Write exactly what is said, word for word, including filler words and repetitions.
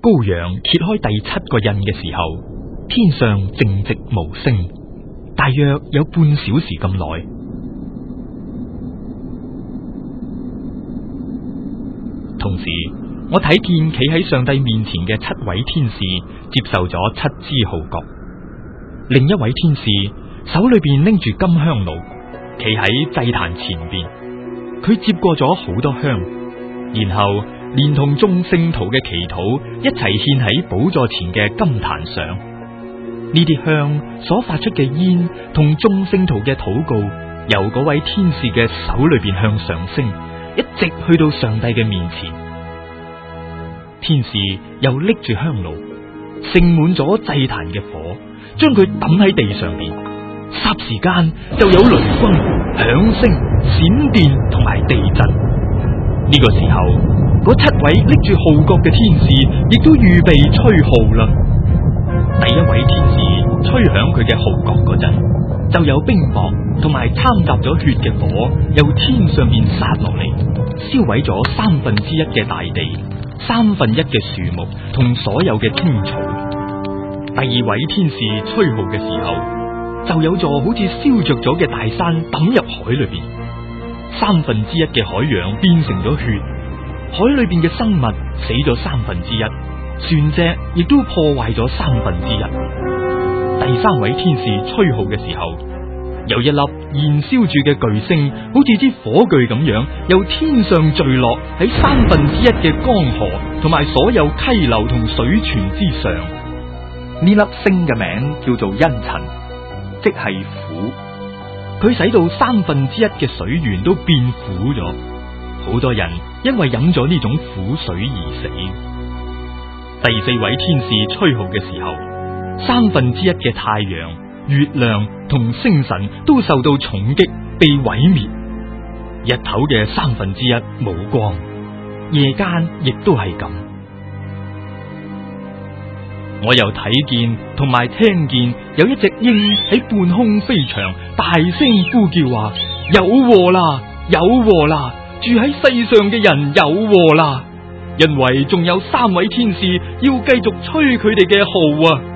羔羊揭開第七個印嘅時候，天上靜寂無聲，大約有半小時咁耐。同時，我睇見企喺上帝面前嘅七位天使接受咗七支號角，另一位天使手裏邊拎住金香爐，企喺祭壇前邊，佢接過咗好多香，然後連同眾聖徒嘅祈禱一齊獻喺寶座前嘅金壇上。呢啲香所發出嘅煙同眾聖徒嘅禱告，由嗰位天使嘅手裏邊向上升，一直去到上帝嘅面前。天使又拎住香爐，盛滿咗祭壇嘅火，將佢抌喺地上邊。霎時間就有雷轟、響聲、閃電同埋地震。呢、這個時候，嗰七位拎住號角嘅天使亦都預備吹號啦。第一位天使吹響佢嘅號角嗰陣，就有冰雹同埋摻雜咗血嘅火由天上面灑落嚟，燒毀咗三分之一嘅大地，三分一嘅樹木同所有嘅青草。第二位天使吹號嘅時候，就有座好似燒着咗嘅大山抌入海裏邊，三分之一嘅海洋變成咗血，海裏邊嘅生物死咗三分之一，船隻亦都破壞咗三分之一。第三位天使吹號嘅時候，有一粒燃燒住嘅巨星，好似支火炬咁樣，由天上墜落喺三分之一嘅江河同埋所有溪流同水泉之上。呢粒星嘅名叫做茵蔯，即係苦。佢使到三分之一嘅水源都變苦咗，好多人因為飲咗呢種苦水而死。第四位天使吹號嘅時候，三分之一嘅太陽、月亮同星辰都受到重擊，被毀滅。日頭嘅三分之一冇光，夜間亦都係咁。我又睇見同埋聽見有一隻鷹喺半空飛翔，大聲呼叫話：有禍啦，有禍啦！住喺世上嘅人有禍啦！因為仲有三位天使要繼續吹佢哋嘅號啊！